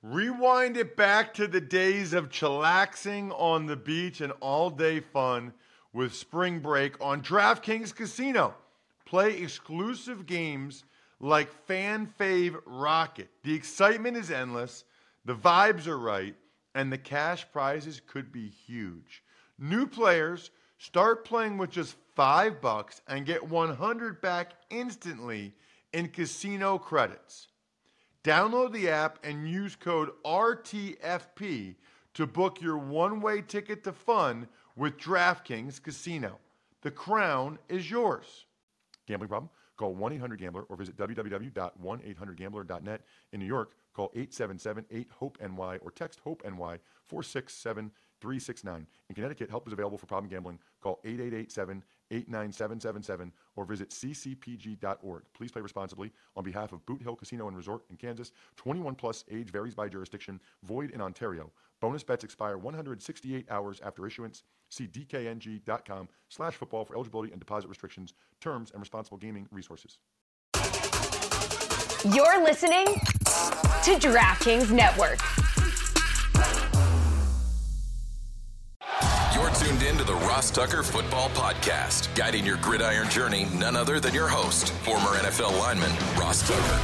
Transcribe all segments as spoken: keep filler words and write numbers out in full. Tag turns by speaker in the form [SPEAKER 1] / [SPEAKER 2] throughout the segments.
[SPEAKER 1] Rewind it back to the days of chillaxing on the beach and all-day fun with Spring Break on DraftKings Casino. Play exclusive games like Fan Fave Rocket. The excitement is endless, the vibes are right, and the cash prizes could be huge. New players start playing with just five bucks and get one hundred back instantly in casino credits. Download the app and use code R T F P to book your one-way ticket to fun with DraftKings Casino. The crown is yours. Gambling problem? Call one eight hundred gambler or visit w w w dot one eight hundred gambler dot net. In New York, call eight seven seven eight hope N Y or text HOPE-NY four six seven three six nine. In Connecticut, help is available for problem gambling. Call eight eight eight seven eight nine seven seven seven or visit c c p g dot org. Please play responsibly. On behalf of Boot Hill Casino and Resort in Kansas, twenty-one plus, age varies by jurisdiction, void in Ontario. Bonus bets expire one hundred sixty-eight hours after issuance. See d k n g dot com slash football for eligibility and deposit restrictions, terms, and responsible gaming resources.
[SPEAKER 2] You're listening to DraftKings Network.
[SPEAKER 3] You're tuned in to the Ross Tucker Football Podcast, guiding your gridiron journey, none other than your host, former N F L lineman, Ross Tucker.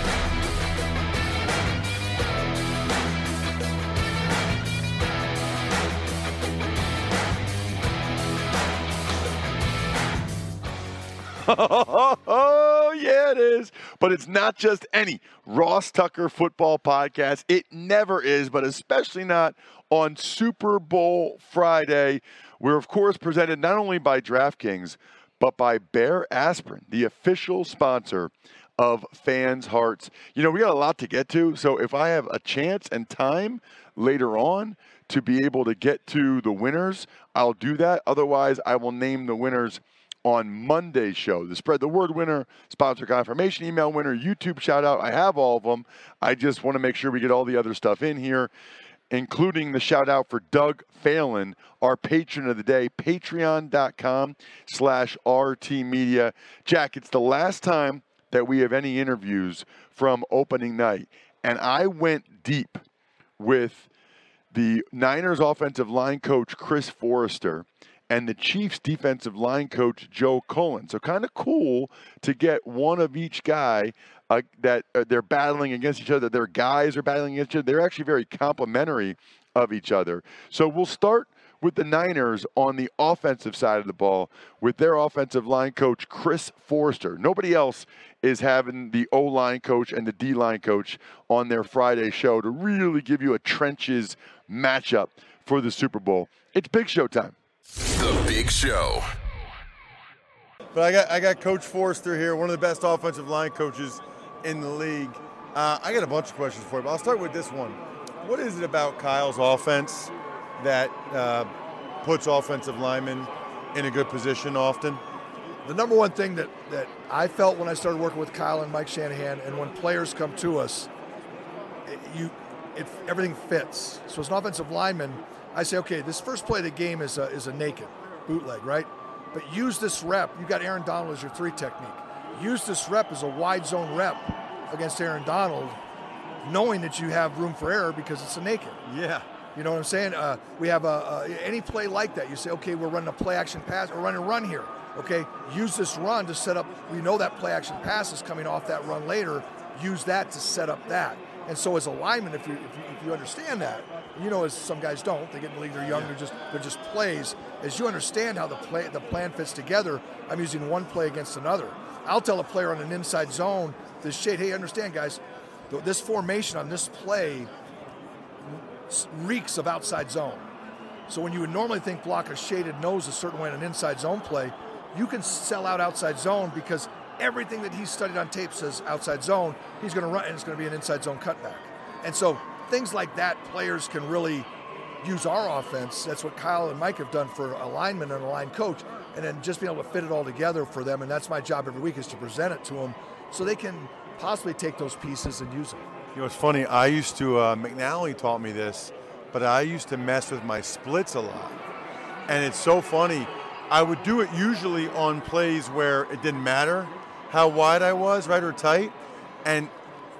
[SPEAKER 1] Oh, yeah, it is. But it's not just any Ross Tucker Football Podcast. It never is, but especially not on Super Bowl Friday. We're, of course, presented not only by DraftKings, but by Bear Aspirin, the official sponsor of Fans Hearts. You know, we got a lot to get to, so if I have a chance and time later on to be able to get to the winners, I'll do that. Otherwise, I will name the winners on Monday's show. The Spread the Word winner, sponsor confirmation email winner, YouTube shout out. I have all of them. I just want to make sure we get all the other stuff in here, including the shout out for Doug Phelan, our patron of the day, patreon.com slash RT Media. Jack, it's the last time that we have any interviews from opening night. And I went deep with the Niners offensive line coach, Chris Forrester, and the Chiefs defensive line coach, Joe Cullen. So kind of cool to get one of each guy uh, that uh, they're battling against each other. Their guys are battling against each other. They're actually very complimentary of each other. So we'll start with the Niners on the offensive side of the ball with their offensive line coach, Chris Forrester. Nobody else is having the O-line coach and the D-line coach on their Friday show to really give you a trenches matchup for the Super Bowl. It's Big Show time.
[SPEAKER 3] The Big Show.
[SPEAKER 1] But I got I got Coach Forrester here, one of the best offensive line coaches in the league. Uh, I got a bunch of questions for you, but I'll start with this one. What is it about Kyle's offense that uh, puts offensive linemen in a good position often?
[SPEAKER 4] The number one thing that, that I felt when I started working with Kyle and Mike Shanahan, and when players come to us, it, you, it, everything fits. So as an offensive lineman, I say, okay, this first play of the game is a, is a naked bootleg, right? But use this rep. You got Aaron Donald as your three technique. Use this rep as a wide zone rep against Aaron Donald, knowing that you have room for error because it's a naked.
[SPEAKER 1] Yeah.
[SPEAKER 4] You know what I'm saying? Uh, we have a, a any play like that. You say, okay, we're running a play action pass or running a run here. Okay, use this run to set up. We know that play action pass is coming off that run later. Use that to set up that. And so as a lineman, if you if you, if you understand that, you know, as some guys don't, they get in the league, they're young, they're just they're just plays. As you understand how the play the plan fits together, I'm using one play against another. I'll tell a player on an inside zone, this shade, hey, understand, guys, this formation on this play reeks of outside zone. So when you would normally think block a shaded nose a certain way in an inside zone play, you can sell out outside zone because everything that he's studied on tape says outside zone. He's going to run, and it's going to be an inside zone cutback. And so things like that, players can really use our offense. That's what Kyle and Mike have done for a lineman and a line coach, and then just being able to fit it all together for them. And that's my job every week, is to present it to them so they can possibly take those pieces and use them.
[SPEAKER 1] You know, it's funny. I used to, uh, McNally taught me this, but I used to mess with my splits a lot. And it's so funny. I would do it usually on plays where it didn't matter how wide I was, right, or tight. And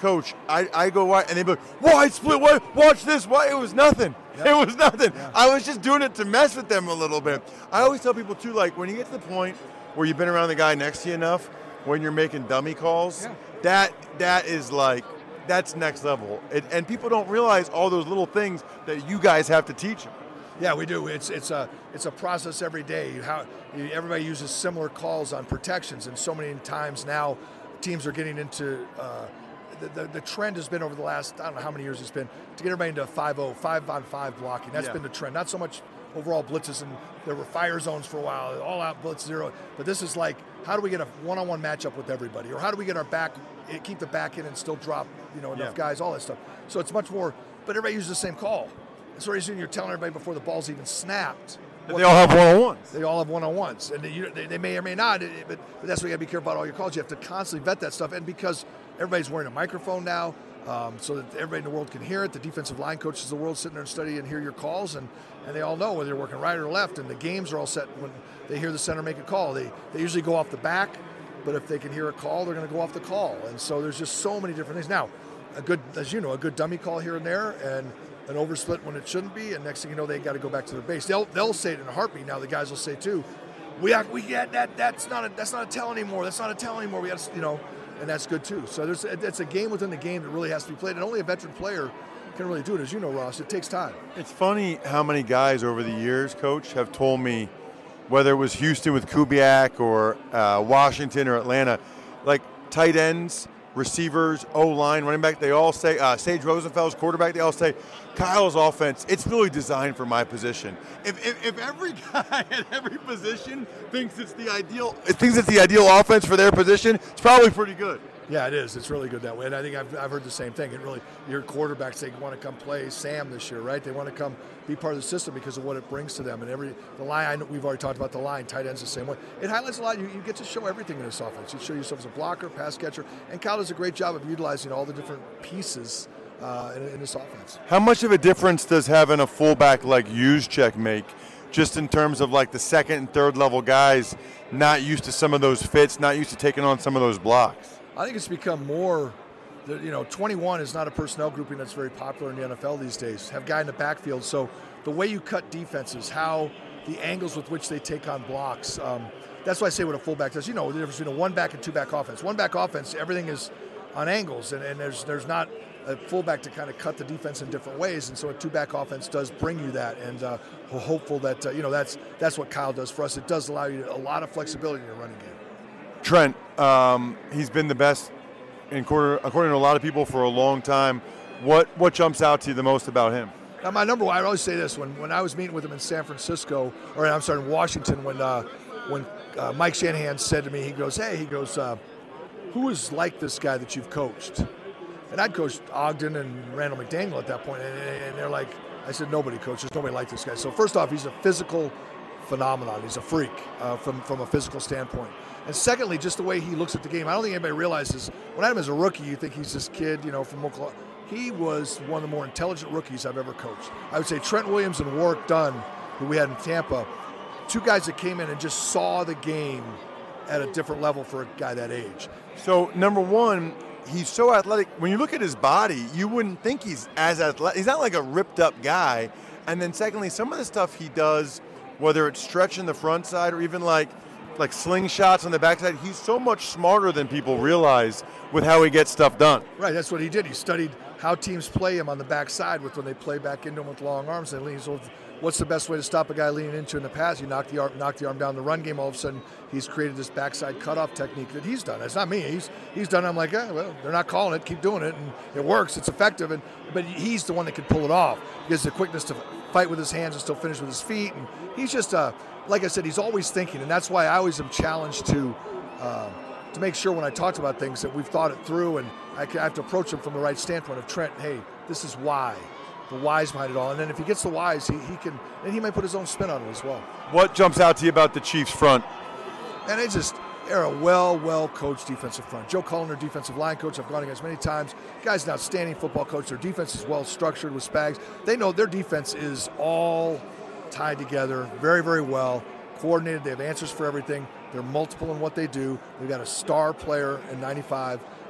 [SPEAKER 5] Coach, I, I go wide, and they'd be like, wide split, wide, watch this, why? It was nothing.
[SPEAKER 4] Yep.
[SPEAKER 5] It was nothing.
[SPEAKER 4] Yeah.
[SPEAKER 5] I was just doing it to mess with them a little bit. I always tell people, too, like, when you get to the point where you've been around the guy next to you enough, when you're making dummy calls,
[SPEAKER 4] Yeah.
[SPEAKER 5] that that is like, that's next level. It, and people don't realize all those little things that you guys have to teach them.
[SPEAKER 4] Yeah, we do. It's it's a it's a process every day. How everybody uses similar calls on protections, and so many times now, teams are getting into. Uh, the, the the trend has been over the last I don't know how many years it's been to get everybody into five oh, five on five blocking. That's
[SPEAKER 5] Yeah.
[SPEAKER 4] been the trend. Not so much overall blitzes, and there were fire zones for a while, all out blitz zero. But this is like, how do we get a one-on-one matchup with everybody, or how do we get our back, keep the back in and still drop, you know, enough
[SPEAKER 5] Yeah.
[SPEAKER 4] guys, all that stuff. So it's much more. But everybody uses the same call. That's the reason you're telling everybody before the ball's even snapped.
[SPEAKER 5] But they all have one-on-ones.
[SPEAKER 4] They all have one-on-ones, and they, they, they may or may not. But, but that's why you got to be careful about all your calls. You have to constantly vet that stuff, and because everybody's wearing a microphone now, um, so that everybody in the world can hear it. The defensive line coaches of the world sitting there and study and hear your calls, and, and they all know whether you're working right or left. And the games are all set when they hear the center make a call. They they usually go off the back, but if they can hear a call, they're going to go off the call. And so there's just so many different things. Now, a good, as you know, a good dummy call here and there, and an oversplit when it shouldn't be, and next thing you know, they got to go back to their base. They'll they'll say it in a heartbeat. Now the guys will say too, we we get that that's not a that's not a tell anymore. That's not a tell anymore. We got to, you know, and that's good too. So there's it's a game within the game that really has to be played, and only a veteran player can really do it. As you know, Ross, it takes time.
[SPEAKER 5] It's funny how many guys over the years, Coach, have told me, whether it was Houston with Kubiak or uh, Washington or Atlanta, like tight ends, receivers, O-line, running back, they all say, uh, Sage Rosenfeld's quarterback, they all say, Kyle's offense, it's really designed for my position. If, if, if every guy at every position thinks it's the ideal, thinks it's the ideal offense for their position, it's probably pretty good.
[SPEAKER 4] Yeah, it is. It's really good that way. And I think I've, I've heard the same thing. It really, your quarterbacks, they want to come play Sam this year, right? They want to come be part of the system because of what it brings to them. And every the line, I know we've already talked about the line, tight ends the same way. It highlights a lot. You, you get to show everything in this offense. You show yourself as a blocker, pass catcher, and Kyle does a great job of utilizing all the different pieces uh, in, in this offense.
[SPEAKER 5] How much of a difference does having a fullback like Juszczyk make, just in terms of like the second and third level guys not used to some of those fits, not used to taking on some of those blocks?
[SPEAKER 4] I think it's become more, you know, twenty-one is not a personnel grouping that's very popular in the N F L these days. Have guy in the backfield. So the way you cut defenses, how the angles with which they take on blocks, um, that's why I say what a fullback does. You know, the difference between a one-back and two-back offense. One-back offense, everything is on angles, and, and there's there's not a fullback to kind of cut the defense in different ways. And so a two-back offense does bring you that, and uh, we're hopeful that, uh, you know, that's that's what Kyle does for us. It does allow you a lot of flexibility in your running game.
[SPEAKER 5] Trent, um, he's been the best in quarter, according to a lot of people, for a long time. What what jumps out to you the most about him?
[SPEAKER 4] Now, my number one, I always say this, when, when I was meeting with him in San Francisco, or I'm sorry, in Washington, when uh, when uh, Mike Shanahan said to me, he goes, hey, he goes, uh, who is like this guy that you've coached? And I'd coached Ogden and Randall McDaniel at that point, and, and they're like, I said, nobody coaches, nobody like this guy. So first off, he's a physical phenomenon. He's a freak uh, from, from a physical standpoint. And secondly, just the way he looks at the game. I don't think anybody realizes, when I had him as a rookie, you think he's this kid, you know, from Oklahoma. He was one of the more intelligent rookies I've ever coached. I would say Trent Williams and Warwick Dunn, who we had in Tampa, two guys that came in and just saw the game at a different level for a guy that age.
[SPEAKER 5] So, number one, he's so athletic. When you look at his body, you wouldn't think he's as athletic. He's not like a ripped-up guy. And then secondly, some of the stuff he does, whether it's stretching the front side or even like like slingshots on the backside, he's so much smarter than people realize with how he gets stuff done.
[SPEAKER 4] Right, that's what he did. He studied how teams play him on the backside with when they play back into him with long arms and leans. So what's the best way to stop a guy leaning into in the pass? You knock the arm, knock the arm down the run game. All of a sudden, he's created this backside cutoff technique that he's done. It's not me. He's he's done it. I'm like, yeah, well, they're not calling it. Keep doing it, and it works. It's effective. And but he's the one that can pull it off because the quickness to fight with his hands and still finish with his feet. And he's just uh, like I said, he's always thinking, and that's why I always am challenged to. Uh, to make sure when I talk about things that we've thought it through, and I, can, I have to approach him from the right standpoint of Trent, hey, this is why, the whys behind it all. And then if he gets the whys, he, he can, and he might put his own spin on it as well.
[SPEAKER 5] What jumps out to you about the Chiefs front?
[SPEAKER 4] And they just, they're a well, well-coached defensive front. Joe Cullen, their defensive line coach, I've gone against many times. Guy's an outstanding football coach. Their defense is well-structured with Spags. They know their defense is all tied together very, very well, coordinated. They have answers for everything. They're multiple in what they do. They've got a star player in ninety-five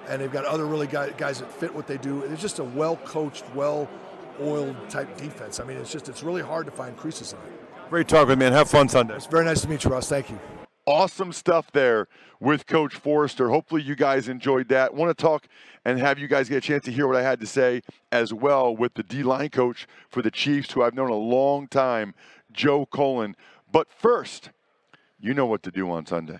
[SPEAKER 4] and they've got other really guy, guys that fit what they do. It's just a well-coached, well-oiled type defense. I mean, it's just it's really hard to find creases in it.
[SPEAKER 5] Great talk with me, man. Have fun Sunday.
[SPEAKER 4] It's very nice to meet you, Ross. Thank you.
[SPEAKER 1] Awesome stuff there with Coach Forrester. Hopefully you guys enjoyed that. Want to talk and have you guys get a chance to hear what I had to say as well with the D-line coach for the Chiefs, who I've known a long time, Joe Cullen. But first, you know what to do on Sunday.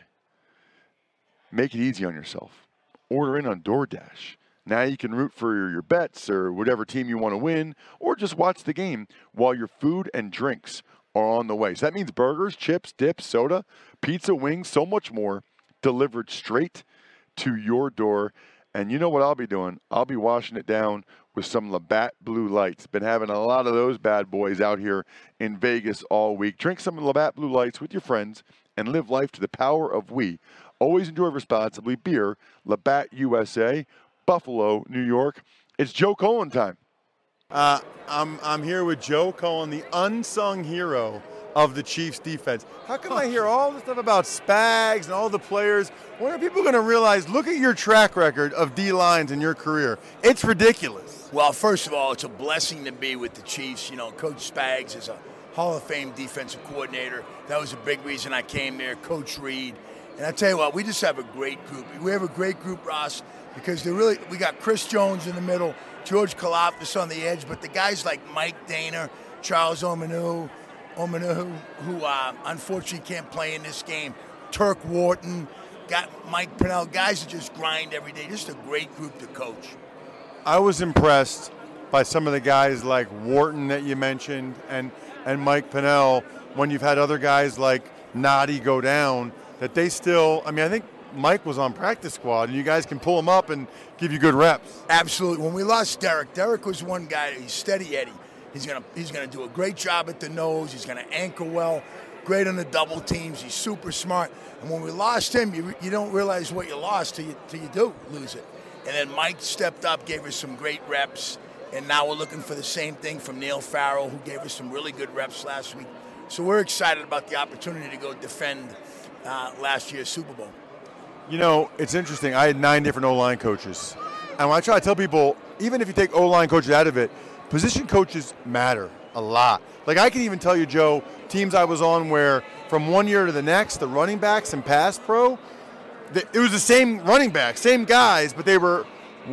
[SPEAKER 1] Make it easy on yourself. Order in on DoorDash. Now you can root for your bets or whatever team you want to win, or just watch the game while your food and drinks are on the way. So that means burgers, chips, dips, soda, pizza, wings, so much more delivered straight to your door. And you know what I'll be doing? I'll be washing it down with some Labatt Blue Lights. Been having a lot of those bad boys out here in Vegas all week. Drink some Labatt Blue Lights with your friends and live life to the power of we. Always enjoy responsibly. Beer, Labatt U S A, Buffalo, New York. It's Joe Cullen time.
[SPEAKER 5] Uh, I'm I'm here with Joe Cullen, the unsung hero of the Chiefs defense. How come I hear all the stuff about Spags and all the players? When are people going to realize, look at your track record of D-lines in your career? It's ridiculous.
[SPEAKER 6] Well, first of all, it's a blessing to be with the Chiefs. You know, Coach Spags is a Hall of Fame defensive coordinator. That was a big reason I came there. Coach Reed. And I tell you what, we just have a great group. We have a great group, Ross, because they're really, we got Chris Jones in the middle, George Kalafdis on the edge, but the guys like Mike Dana, Charles Omenihu, Omenihu, who uh, unfortunately can't play in this game, Turk Wharton, got Mike Pennell, guys that just grind every day. Just a great group to coach.
[SPEAKER 5] I was impressed by some of the guys like Wharton that you mentioned and, and Mike Pennell, when you've had other guys like Noddy go down, that they still, I mean, I think Mike was on practice squad, and you guys can pull him up and give you good reps.
[SPEAKER 6] Absolutely. When we lost Derek, Derek was one guy, he's steady Eddie. He's gonna he's gonna do a great job at the nose. He's gonna anchor well, great on the double teams. He's super smart. And when we lost him, you you don't realize what you lost till you till you do lose it. And then Mike stepped up, gave us some great reps, and now we're looking for the same thing from Neil Farrell, who gave us some really good reps last week. So we're excited about the opportunity to go defend uh, last year's Super Bowl.
[SPEAKER 5] You know, it's interesting. I had nine different O-line coaches. And when I try to tell people, even if you take O-line coaches out of it, position coaches matter a lot. Like I can even tell you, Joe, teams I was on where from one year to the next, the running backs and pass pro, it was the same running backs, same guys, but they were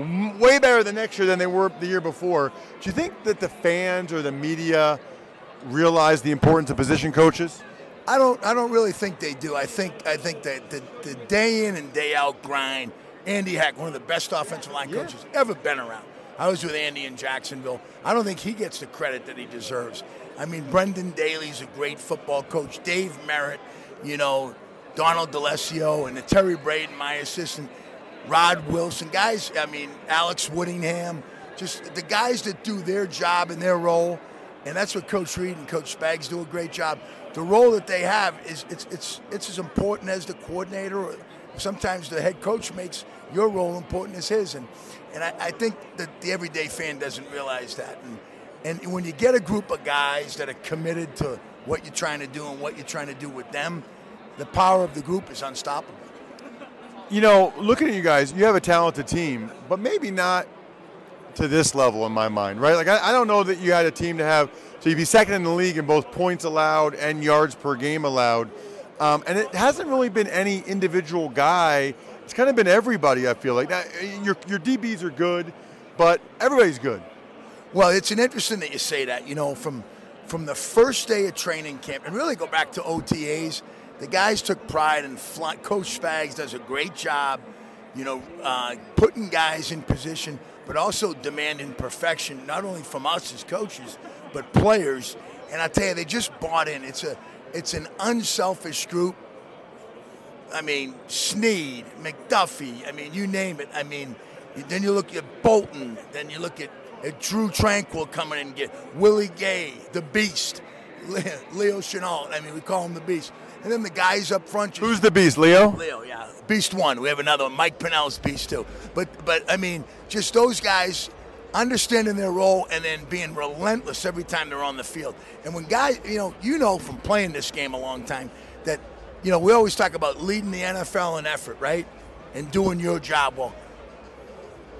[SPEAKER 5] way better the next year than they were the year before. Do you think that the fans or the media realize the importance of position coaches?
[SPEAKER 6] I don't. I don't really think they do. I think. I think that the, the day in and day out grind. Andy Heck, one of the best offensive line
[SPEAKER 5] Yeah.
[SPEAKER 6] coaches ever been around. I was with Andy in Jacksonville. I don't think he gets the credit that he deserves. I mean, Brendan Daly's a great football coach. Dave Merritt, you know, Donald DeLessio, and the Terry Braden, my assistant, Rod Wilson, guys. I mean, Alex Whittingham, just the guys that do their job and their role, and that's what Coach Reed and Coach Spags do a great job. The role that they have is it's it's it's as important as the coordinator, or sometimes the head coach makes your role important as his. And and I, I think that the everyday fan doesn't realize that. And and when you get a group of guys that are committed to what you're trying to do and what you're trying to do with them, the power of the group is unstoppable.
[SPEAKER 5] You know, looking at you guys, you have a talented team, but maybe not to this level in my mind, right? Like, I, I don't know that you had a team to have, so you'd be second in the league in both points allowed and yards per game allowed. Um, and it hasn't really been any individual guy. It's kind of been everybody, I feel like. Now, your, your D Bs are good, but everybody's good.
[SPEAKER 6] Well, it's an interesting that you say that. You know, from from the first day of training camp, and really go back to O T As, the guys took pride in fly. Coach Spags does a great job, you know, uh, putting guys in position, but also demanding perfection, not only from us as coaches, but players. And I tell you, they just bought in. It's a, it's an unselfish group. I mean, Snead, McDuffie, I mean, you name it. I mean, then you look at Bolton, then you look at, at Drew Tranquil coming in and get Willie Gay, the Beast, Leo Chenal. I mean, we call him the Beast. And then the guys up front.
[SPEAKER 5] Who's the Beast, Leo?
[SPEAKER 6] Leo, yeah. Beast one. We have another one. Mike Pennell's Beast two. But, but I mean, just those guys understanding their role and then being relentless every time they're on the field. And when guys, you know, you know from playing this game a long time that, you know, we always talk about leading the N F L in effort, right? And doing your job. Well,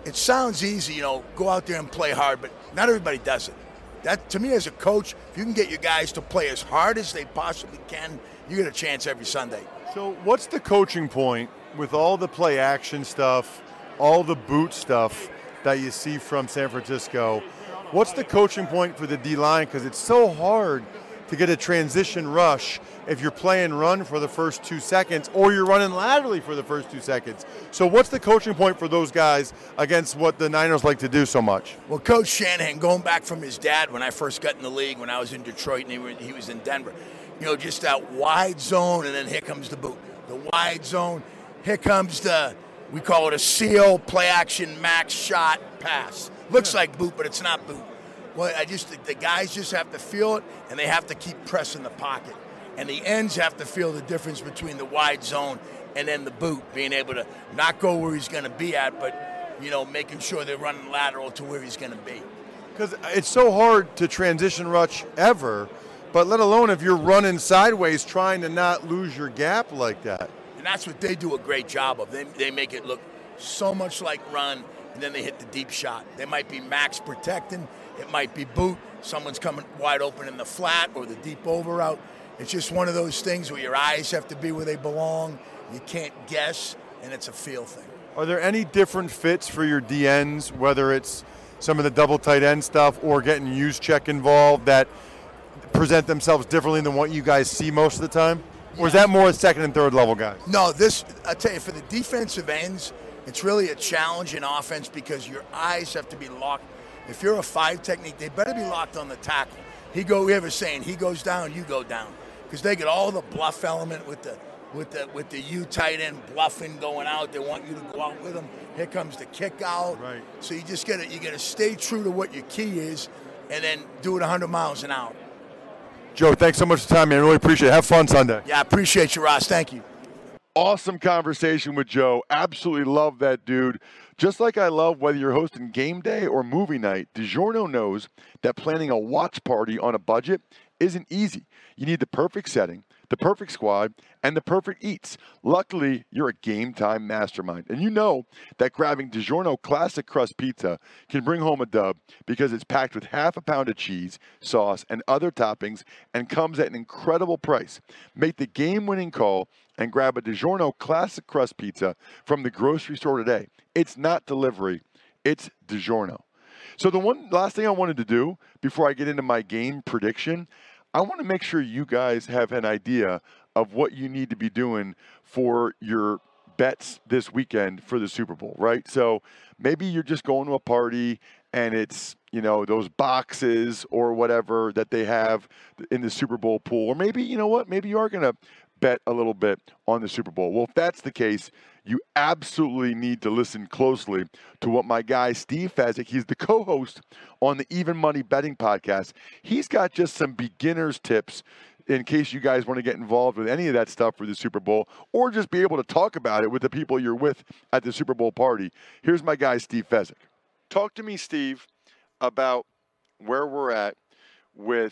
[SPEAKER 6] it sounds easy, you know, go out there and play hard, but not everybody does it. That, to me, as a coach, if you can get your guys to play as hard as they possibly can, you get a chance every Sunday.
[SPEAKER 5] So what's the coaching point with all the play action stuff, all the boot stuff that you see from San Francisco? What's the coaching point for the D-line? Because it's so hard to get a transition rush if you're playing run for the first two seconds or you're running laterally for the first two seconds. So what's the coaching point for those guys against what the Niners like to do so much?
[SPEAKER 6] Well, Coach Shanahan, going back from his dad when I first got in the league, when I was in Detroit and he, were, he was in Denver, you know, just that wide zone, and then here comes the boot. The wide zone, here comes the, we call it a seal, play action, max shot, pass. Looks like boot, but it's not boot. Well, I just the guys just have to feel it, and they have to keep pressing the pocket. And the ends have to feel the difference between the wide zone and then the boot, being able to not go where he's going to be at, but, you know, making sure they're running lateral to where he's going to be.
[SPEAKER 5] Because it's so hard to transition rush ever, but let alone if you're running sideways trying to not lose your gap like that.
[SPEAKER 6] And that's what they do a great job of. They, they make it look so much like run, and then they hit the deep shot. They might be max protecting. It might be boot. Someone's coming wide open in the flat or the deep over route. It's just one of those things where your eyes have to be where they belong. You can't guess, and it's a feel thing.
[SPEAKER 5] Are there any different fits for your D Ns, whether it's some of the double tight end stuff or getting use check involved, that present themselves differently than what you guys see most of the time? Or is that more second and third level guys?
[SPEAKER 6] No, this, I tell you, for the defensive ends, it's really a challenge in offense because your eyes have to be locked. If you're a five technique, they better be locked on the tackle. He go, we have a saying, he goes down, you go down. Because they get all the bluff element with the with the with the U tight end bluffing going out. They want you to go out with them. Here comes the kick out.
[SPEAKER 5] Right.
[SPEAKER 6] So you just gotta you gotta stay true to what your key is, and then do it one hundred miles an hour.
[SPEAKER 5] Joe, thanks so much for the time, man. Really appreciate it. Have fun Sunday.
[SPEAKER 6] Yeah, I appreciate you, Ross. Thank you.
[SPEAKER 1] Awesome conversation with Joe. Absolutely love that dude. Just like I love whether you're hosting game day or movie night, DiGiorno knows that planning a watch party on a budget isn't easy. You need the perfect setting, the perfect squad, and the perfect eats. Luckily, you're a game time mastermind, and you know that grabbing DiGiorno Classic Crust Pizza can bring home a dub because it's packed with half a pound of cheese, sauce, and other toppings, and comes at an incredible price. Make the game-winning call and grab a DiGiorno Classic Crust Pizza from the grocery store today. It's not delivery, it's DiGiorno. So the one last thing I wanted to do before I get into my game prediction, I want to make sure you guys have an idea of what you need to be doing for your bets this weekend for the Super Bowl, right? So maybe you're just going to a party and it's, you know, those boxes or whatever that they have in the Super Bowl pool. Or maybe, you know what, maybe you are going to bet a little bit on the Super Bowl. Well, if that's the case, you absolutely need to listen closely to what my guy Steve Fezzik, he's the co-host on the Even Money Betting Podcast. He's got just some beginner's tips in case you guys want to get involved with any of that stuff for the Super Bowl or just be able to talk about it with the people you're with at the Super Bowl party. Here's my guy Steve Fezzik. Talk to me, Steve, about where we're at with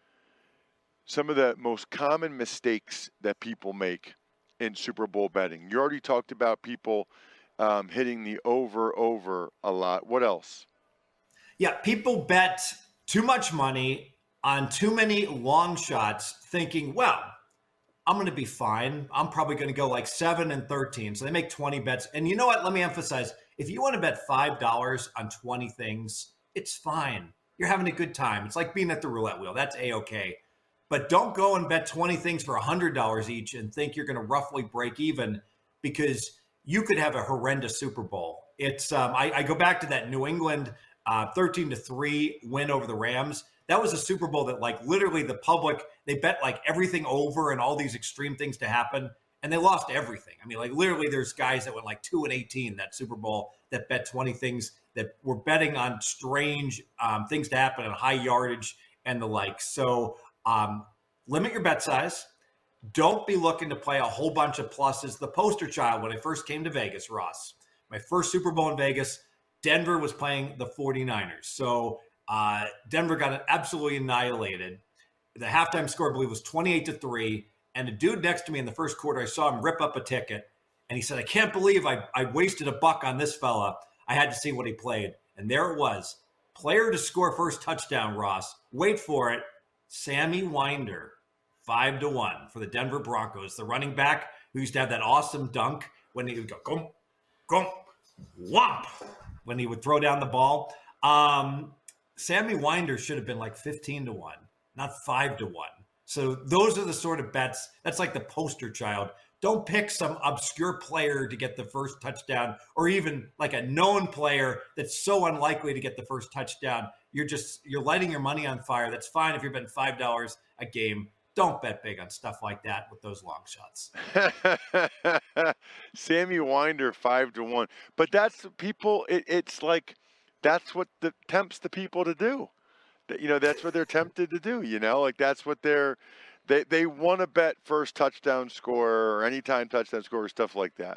[SPEAKER 1] some of the most common mistakes that people make in Super Bowl betting. You already talked about people um, hitting the over, over a lot. What else?
[SPEAKER 7] Yeah, people bet too much money on too many long shots thinking, well, I'm going to be fine. I'm probably going to go like seven and thirteen. So they make twenty bets. And you know what? Let me emphasize, if you want to bet five dollars on twenty things, it's fine. You're having a good time. It's like being at the roulette wheel. That's A-okay. But don't go and bet twenty things for one hundred dollars each and think you're going to roughly break even, because you could have a horrendous Super Bowl. It's um, I, I go back to that New England uh, thirteen to three win over the Rams. That was a Super Bowl that, like, literally the public, they bet like everything over and all these extreme things to happen, and they lost everything. I mean, like, literally there's guys that went like two and eighteen that Super Bowl that bet twenty things, that were betting on strange um, things to happen at high yardage and the like. So um, limit your bet size. Don't be looking to play a whole bunch of pluses. The poster child when I first came to Vegas, Ross, my first Super Bowl in Vegas, Denver was playing the forty-niners. So uh, Denver got absolutely annihilated. The halftime score, I believe, was twenty-eight to three. And a dude next to me in the first quarter, I saw him rip up a ticket. And he said, I can't believe I, I wasted a buck on this fella. I had to see what he played. And there it was. Player to score first touchdown, Ross. Wait for it. Sammy Winder, five to one for the Denver Broncos. The running back who used to have that awesome dunk when he would go, gum, gum, whomp, when he would throw down the ball. Um, Sammy Winder should have been like fifteen to one, not five to one. So those are the sort of bets. That's like the poster child. Don't pick some obscure player to get the first touchdown, or even like a known player that's so unlikely to get the first touchdown. You're just, you're lighting your money on fire. That's fine if you're betting five dollars a game. Don't bet big on stuff like that with those long shots.
[SPEAKER 1] Sammy Winder, five to one. But that's people, it, it's like, that's what the, tempts the people to do. You know, that's what they're tempted to do, you know, like that's what they're, They they want to bet first touchdown scorer or anytime touchdown scorer, stuff like that.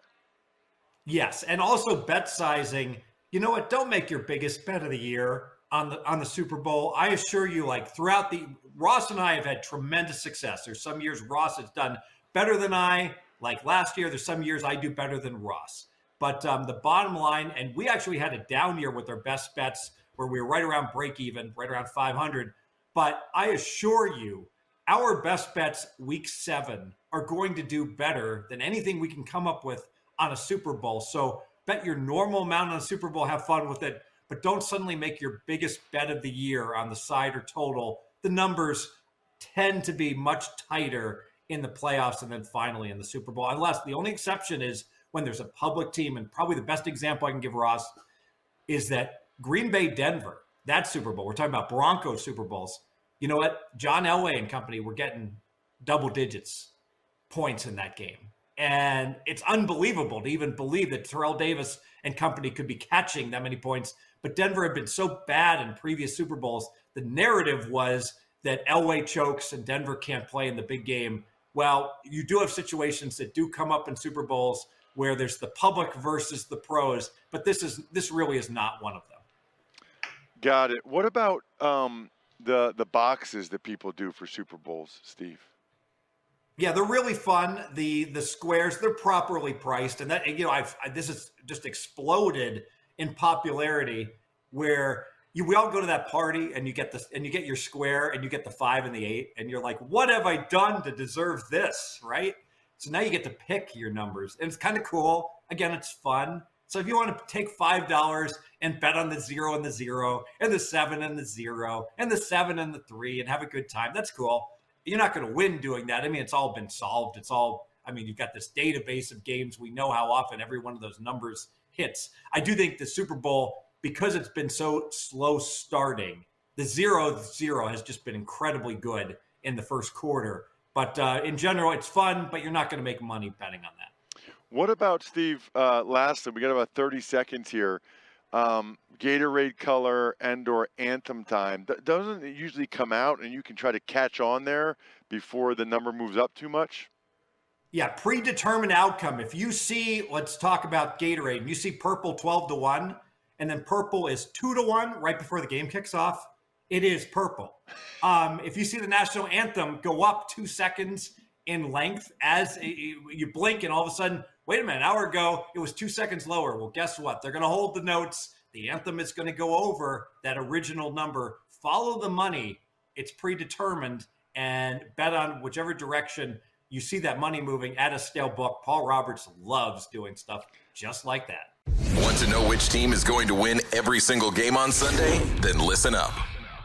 [SPEAKER 7] Yes, and also bet sizing. You know what? Don't make your biggest bet of the year on the on the Super Bowl. I assure you, like throughout the Ross and I have had tremendous success. There's some years Ross has done better than I. Like last year, there's some years I do better than Ross. But um, the bottom line, and we actually had a down year with our best bets where we were right around break even, right around five hundred. But I assure you, our best bets week seven are going to do better than anything we can come up with on a Super Bowl. So bet your normal amount on a Super Bowl, have fun with it, but don't suddenly make your biggest bet of the year on the side or total. The numbers tend to be much tighter in the playoffs and then finally in the Super Bowl. Unless the only exception is when there's a public team, and probably the best example I can give Ross is that Green Bay, Denver, that Super Bowl. We're talking about Broncos Super Bowls. You know what? John Elway and company were getting double digits points in that game. And it's unbelievable to even believe that Terrell Davis and company could be catching that many points. But Denver had been so bad in previous Super Bowls. The narrative was that Elway chokes and Denver can't play in the big game. Well, you do have situations that do come up in Super Bowls where there's the public versus the pros. But this is this really is not one of them.
[SPEAKER 1] Got it. What about um, the the boxes that people do for Super Bowls, Steve?
[SPEAKER 7] Yeah, they're really fun. The the squares, they're properly priced, and that you know, I've I, this has just exploded in popularity. Where you we all go to that party, and you get this, and you get your square, and you get the five and the eight, and you're like, what have I done to deserve this, right? So now you get to pick your numbers, and it's kind of cool. Again, it's fun. So if you want to take five dollars and bet on the zero and the zero, and the seven and the zero, and the seven and the three, and have a good time, that's cool. You're not going to win doing that. I mean, it's all been solved. It's all, I mean, you've got this database of games. We know how often every one of those numbers hits. I do think the Super Bowl, because it's been so slow starting, the zero zero has just been incredibly good in the first quarter. But uh, in general, it's fun, but you're not going to make money betting on that.
[SPEAKER 1] What about, Steve, uh, lastly, we got about thirty seconds here. Um, Gatorade color and or anthem time. Th- doesn't it usually come out and you can try to catch on there before the number moves up too much?
[SPEAKER 7] Yeah, predetermined outcome. If you see, let's talk about Gatorade, and you see purple twelve to one, and then purple is two to one right before the game kicks off, it is purple. Um, if you see the national anthem go up two seconds in length as you blink and all of a sudden, wait a minute, an hour ago, it was two seconds lower. Well, guess what? They're going to hold the notes. The anthem is going to go over that original number. Follow the money. It's predetermined, and bet on whichever direction you see that money moving. At a stale book. Paul Roberts loves doing stuff just like that.
[SPEAKER 3] Want to know which team is going to win every single game on Sunday? Then listen up.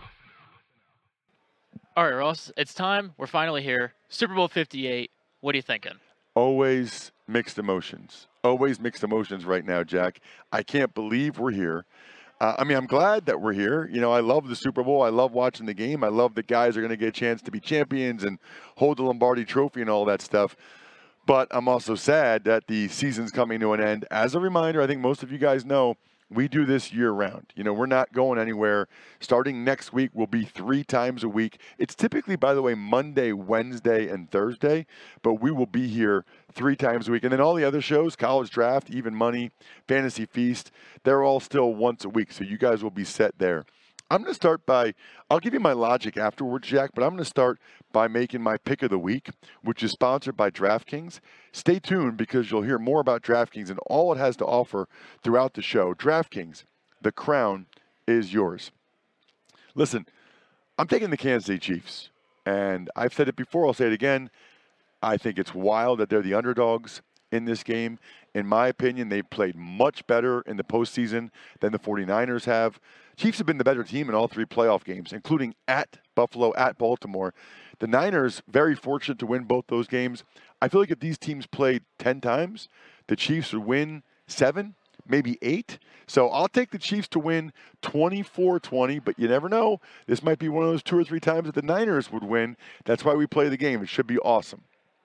[SPEAKER 8] All right, Ross, it's time. We're finally here. Super Bowl fifty-eight. What are you thinking?
[SPEAKER 1] Always mixed emotions. Always mixed emotions right now, Jack. I can't believe we're here. Uh, I mean, I'm glad that we're here. You know, I love the Super Bowl. I love watching the game. I love that guys are going to get a chance to be champions and hold the Lombardi Trophy and all that stuff. But I'm also sad that the season's coming to an end. As a reminder, I think most of you guys know, we do this year-round. You know, we're not going anywhere. Starting next week, we'll be three times a week. It's typically, by the way, Monday, Wednesday, and Thursday, but we will be here three times a week. And then all the other shows, College Draft, Even Money, Fantasy Feast, they're all still once a week, so you guys will be set there. I'm going to start by, I'll give you my logic afterwards, Jack, but I'm going to start by making my pick of the week, which is sponsored by DraftKings. Stay tuned because you'll hear more about DraftKings and all it has to offer throughout the show. DraftKings, the crown is yours. Listen, I'm taking the Kansas City Chiefs, and I've said it before, I'll say it again. I think it's wild that they're the underdogs in this game. In my opinion, they played much better in the postseason than the 49ers have. Chiefs have been the better team in all three playoff games, including at Buffalo, at Baltimore. The Niners, very fortunate to win both those games. I feel like if these teams played ten times, the Chiefs would win seven, maybe eight. So I'll take the Chiefs to win twenty-four twenty, but you never know. This might be one of those two or three times that the Niners would win. That's why we play the game. It should be awesome.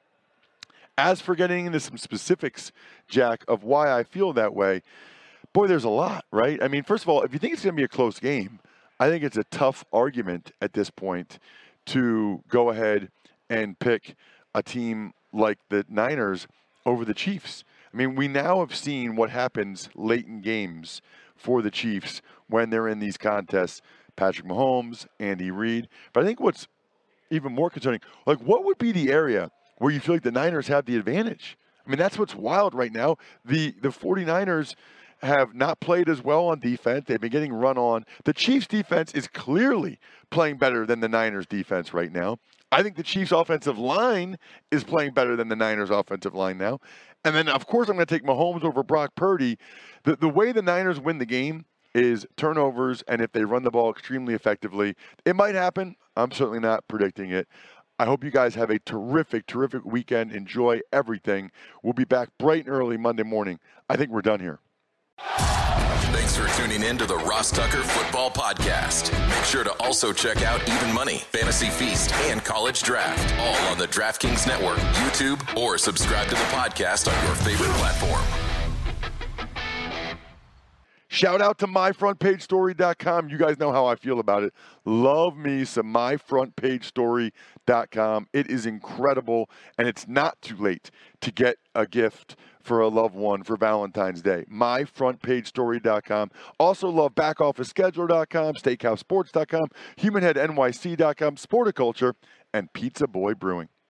[SPEAKER 1] As for getting into some specifics, Jack, of why I feel that way, boy, there's a lot, right? I mean, first of all, if you think it's going to be a close game, I think it's a tough argument at this point to go ahead and pick a team like the Niners over the Chiefs. I mean, we now have seen what happens late in games for the Chiefs when they're in these contests. Patrick Mahomes, Andy Reid. But I think what's even more concerning, like what would be the area where you feel like the Niners have the advantage? I mean, that's what's wild right now. The the 49ers have not played as well on defense. They've been getting run on. The Chiefs' defense is clearly playing better than the Niners' defense right now. I think the Chiefs' offensive line is playing better than the Niners' offensive line now. And then, of course, I'm going to take Mahomes over Brock Purdy. The, the way the Niners win the game is turnovers, and if they run the ball extremely effectively. It might happen. I'm certainly not predicting it. I hope you guys have a terrific, terrific weekend. Enjoy everything. We'll be back bright and early Monday morning. I think we're done here.
[SPEAKER 3] Thanks for tuning in to the Ross Tucker Football Podcast. Make sure to also check out Even Money, Fantasy Feast, and College Draft, all on the DraftKings Network, YouTube, or subscribe to the podcast on your favorite platform.
[SPEAKER 1] Shout out to my front page story dot com. You guys know how I feel about it. Love me some my front page story dot com. It is incredible, and it's not too late to get a gift for a loved one for Valentine's Day. my front page story dot com. Also love back office scheduler dot com, steakhouse sports dot com, human head N Y C dot com, Sporticulture, and Pizza Boy Brewing.